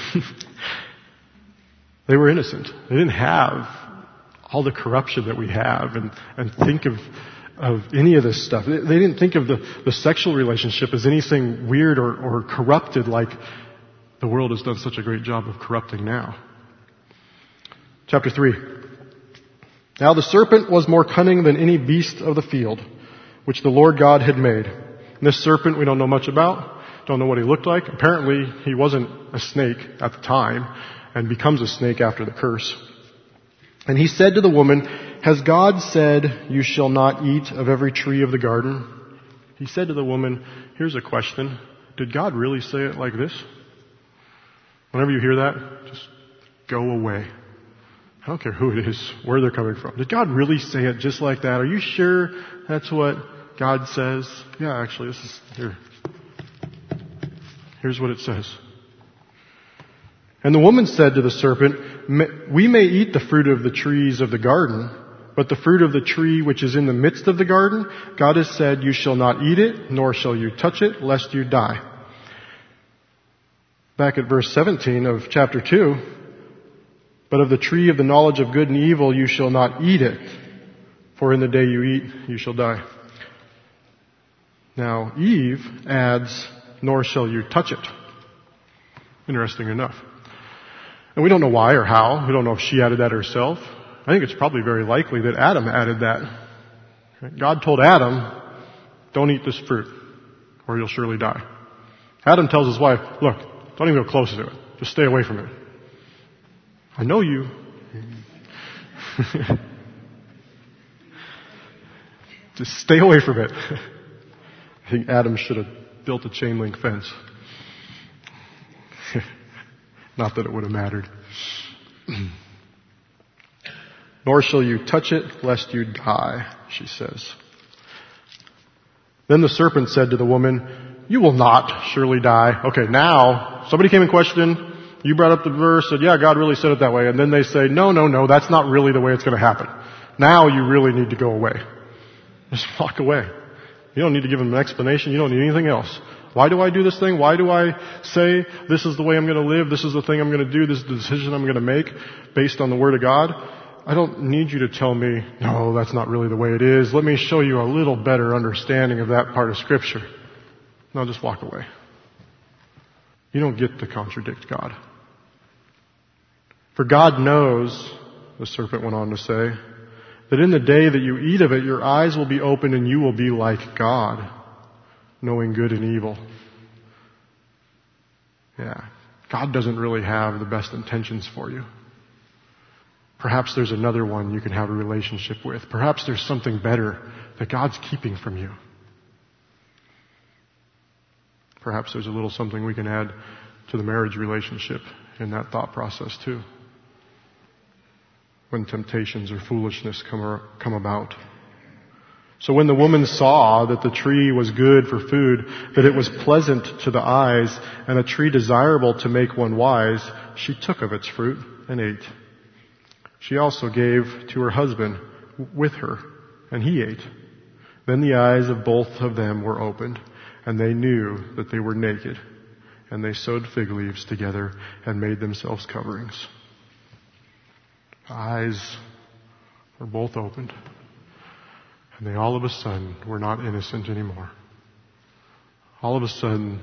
they were innocent. They didn't have all the corruption that we have and, and think of, of any of this stuff. They, they didn't think of the, the sexual relationship as anything weird or, or corrupted like the world has done such a great job of corrupting now. Chapter three. Now the serpent was more cunning than any beast of the field, which the Lord God had made. And this serpent we don't know much about, don't know what he looked like. Apparently he wasn't a snake at the time and becomes a snake after the curse. And he said to the woman, has God said, you shall not eat of every tree of the garden? He said to the woman, here's a question. Did God really say it like this? Whenever you hear that, just go away. I don't care who it is, where they're coming from. Did God really say it just like that? Are you sure that's what God says? Yeah, actually, this is here. Here's what it says. And the woman said to the serpent, we may eat the fruit of the trees of the garden, but the fruit of the tree which is in the midst of the garden, God has said, you shall not eat it, nor shall you touch it, lest you die. Back at verse seventeen of chapter two, but of the tree of the knowledge of good and evil you shall not eat it, for in the day you eat, you shall die. Now, Eve adds, nor shall you touch it. Interesting enough. And we don't know why or how. We don't know if she added that herself. I think it's probably very likely that Adam added that. God told Adam, don't eat this fruit, or you'll surely die. Adam tells his wife, look, don't even go close to it. Just stay away from it. I know you. Just stay away from it. I think Adam should have built a chain link fence. Not that it would have mattered. Nor shall you touch it, lest you die, she says. Then the serpent said to the woman, you will not surely die. Okay, now, somebody came and questioned, you brought up the verse, said, yeah, God really said it that way. And then they say, no, no, no, that's not really the way it's going to happen. Now you really need to go away. Just walk away. You don't need to give them an explanation. You don't need anything else. Why do I do this thing? Why do I say this is the way I'm going to live? This is the thing I'm going to do. This is the decision I'm going to make based on the Word of God. I don't need you to tell me, no, that's not really the way it is. Let me show you a little better understanding of that part of Scripture. No, just walk away. You don't get to contradict God. For God knows, the serpent went on to say, that in the day that you eat of it, your eyes will be opened and you will be like God, knowing good and evil. Yeah. God doesn't really have the best intentions for you. Perhaps there's another one you can have a relationship with. Perhaps there's something better that God's keeping from you. Perhaps there's a little something we can add to the marriage relationship in that thought process too. When temptations or foolishness come, or, come about. So when the woman saw that the tree was good for food, that it was pleasant to the eyes, and a tree desirable to make one wise, she took of its fruit and ate. She also gave to her husband with her, and he ate. Then the eyes of both of them were opened, and they knew that they were naked, and they sewed fig leaves together and made themselves coverings. Eyes were both opened. And they all of a sudden were not innocent anymore. All of a sudden,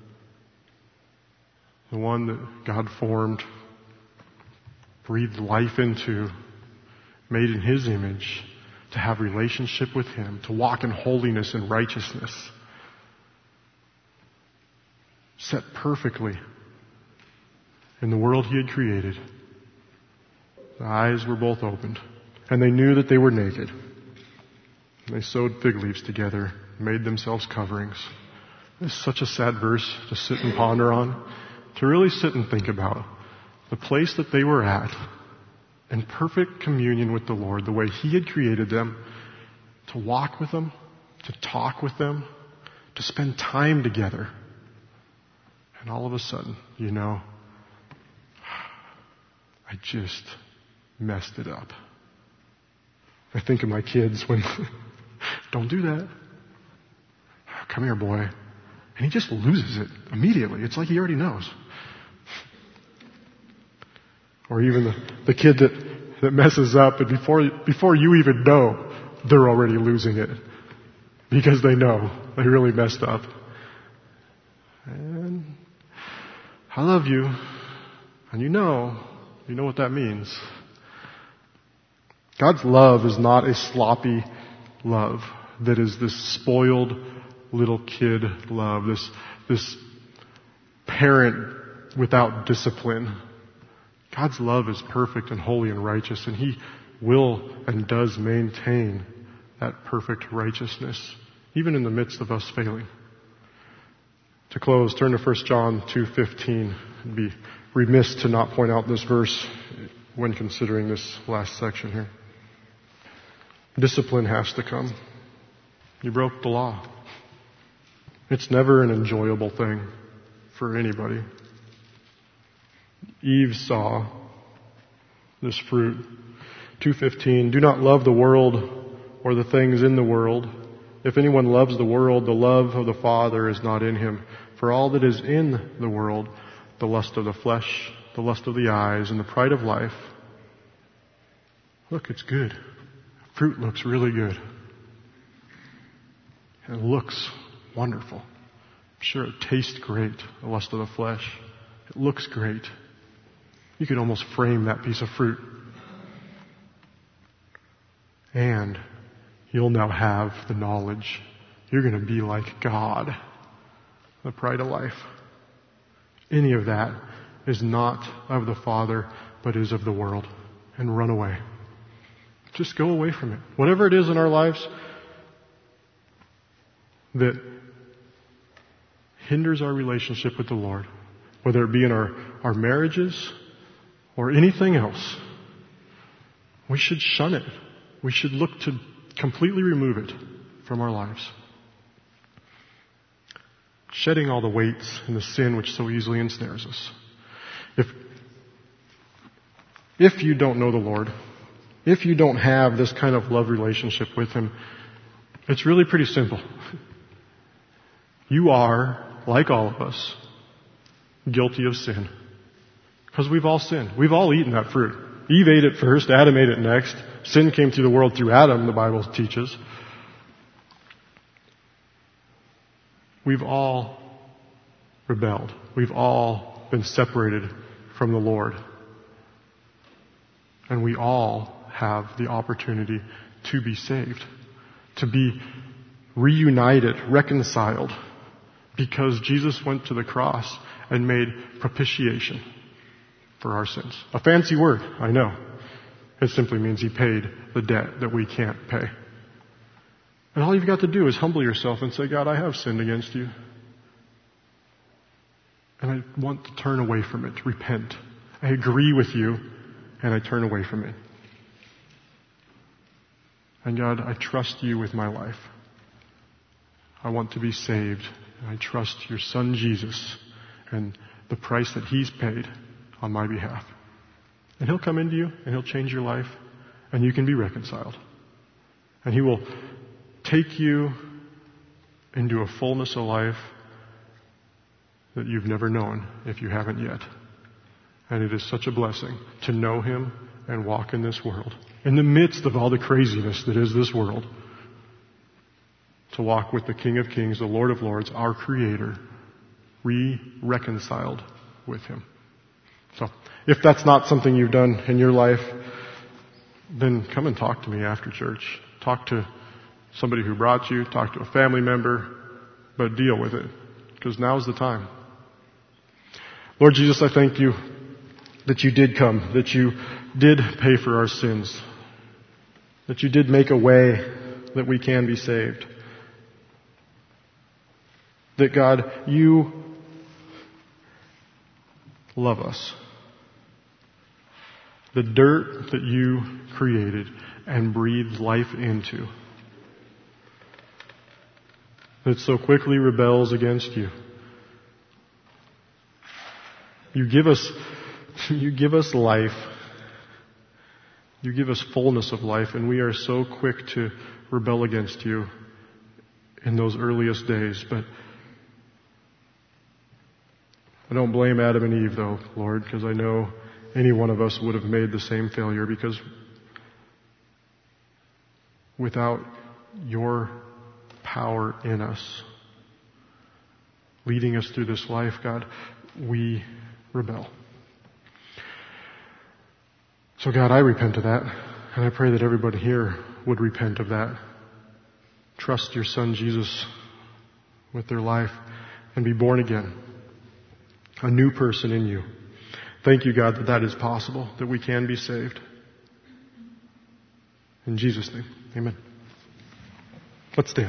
the one that God formed, breathed life into, made in His image, to have relationship with Him, to walk in holiness and righteousness, set perfectly in the world he had created. The eyes were both opened, and they knew that they were naked. And they sewed fig leaves together, made themselves coverings. It's such a sad verse to sit and ponder on, to really sit and think about the place that they were at in perfect communion with the Lord, the way he had created them, to walk with them, to talk with them, to spend time together. And all of a sudden, you know, I just messed it up. I think of my kids when, don't do that. Come here, boy. And he just loses it immediately. It's like he already knows. Or even the, the kid that, that messes up, and before, before you even know, they're already losing it. Because they know they really messed up. And I love you. And you know, you know what that means. God's love is not a sloppy love that is this spoiled little kid love, this, this parent without discipline. God's love is perfect and holy and righteous, and he will and does maintain that perfect righteousness, even in the midst of us failing. To close, turn to First John two fifteen. I'd be remiss to not point out this verse when considering this last section here. Discipline has to come. You broke the law. It's never an enjoyable thing for anybody. Eve saw this fruit. two fifteen, do not love the world or the things in the world. If anyone loves the world, the love of the Father is not in him. For all that is in the world, the lust of the flesh, the lust of the eyes, and the pride of life. Look, it's good. Fruit looks really good. It looks wonderful. I'm sure it tastes great, the lust of the flesh. It looks great. You could almost frame that piece of fruit. And you'll now have the knowledge. You're going to be like God. The pride of life. Any of that is not of the Father, but is of the world. And run away. Just go away from it. Whatever it is in our lives that hinders our relationship with the Lord, whether it be in our, our marriages or anything else, we should shun it. We should look to completely remove it from our lives. Shedding all the weights and the sin which so easily ensnares us. If, if you don't know the Lord, if you don't have this kind of love relationship with Him, it's really pretty simple. You are, like all of us, guilty of sin. Because we've all sinned. We've all eaten that fruit. Eve ate it first, Adam ate it next. Sin came through the world through Adam, the Bible teaches. We've all rebelled. We've all been separated from the Lord. And we all have the opportunity to be saved, to be reunited, reconciled, because Jesus went to the cross and made propitiation for our sins. A fancy word, I know. It simply means He paid the debt that we can't pay. And all you've got to do is humble yourself and say, God, I have sinned against you. And I want to turn away from it, repent. I agree with you, and I turn away from it. And God, I trust you with my life. I want to be saved. And I trust your Son Jesus and the price that He's paid on my behalf. And He'll come into you and He'll change your life and you can be reconciled. And He will take you into a fullness of life that you've never known if you haven't yet. And it is such a blessing to know Him and walk in this world. In the midst of all the craziness that is this world, to walk with the King of Kings, the Lord of Lords, our Creator, re-reconciled with Him. So, if that's not something you've done in your life, then come and talk to me after church. Talk to somebody who brought you, talk to a family member, but deal with it. Because now's the time. Lord Jesus, I thank you that you did come, that you did pay for our sins, that you did make a way that we can be saved. That God, you love us. The dirt that you created and breathed life into, that so quickly rebels against you. You give us, you give us life. You give us fullness of life, and we are so quick to rebel against you in those earliest days. But I don't blame Adam and Eve, though, Lord, because I know any one of us would have made the same failure, because without your power in us, leading us through this life, God, we rebel. So God, I repent of that, and I pray that everybody here would repent of that. Trust your Son Jesus with their life and be born again, a new person in you. Thank you, God, that that is possible, that we can be saved. In Jesus' name, amen. Let's stand.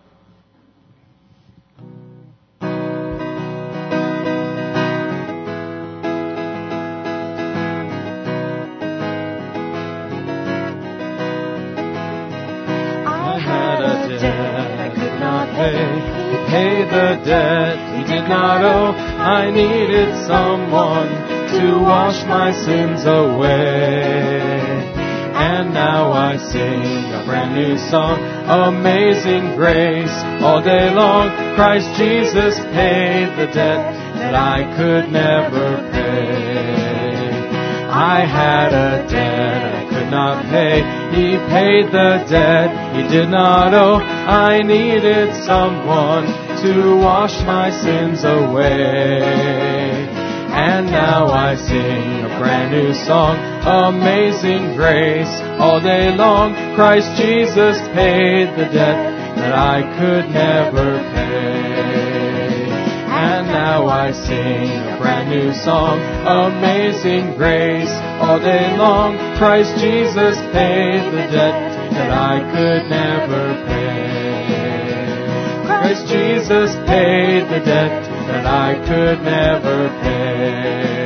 He paid the debt he did not owe. I needed someone to wash my sins away. And now I sing a brand new song, Amazing Grace. All day long, Christ Jesus paid the debt that I could never pay. I had a debt I could not pay. He paid the debt he did not owe. I needed someone to wash my sins away. And now I sing a brand new song, Amazing Grace. All day long, Christ Jesus paid the debt that I could never pay. And now I sing a brand new song, Amazing Grace. All day long, Christ Jesus paid the debt that I could never pay. Christ Jesus paid the debt that I could never pay.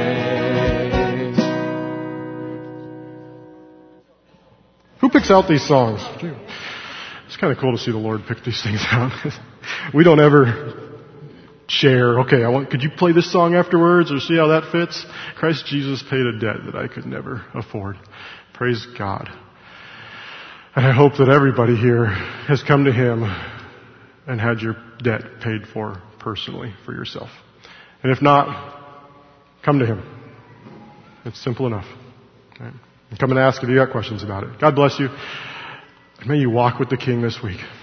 Who picks out these songs? It's kind of cool to see the Lord pick these things out. We don't ever share, okay, I want, could you play this song afterwards or see how that fits? Christ Jesus paid a debt that I could never afford. Praise God. And I hope that everybody here has come to Him and had your debt paid for personally for yourself. And if not, come to Him. It's simple enough. Right? And come and ask if you got questions about it. God bless you. And may you walk with the King this week.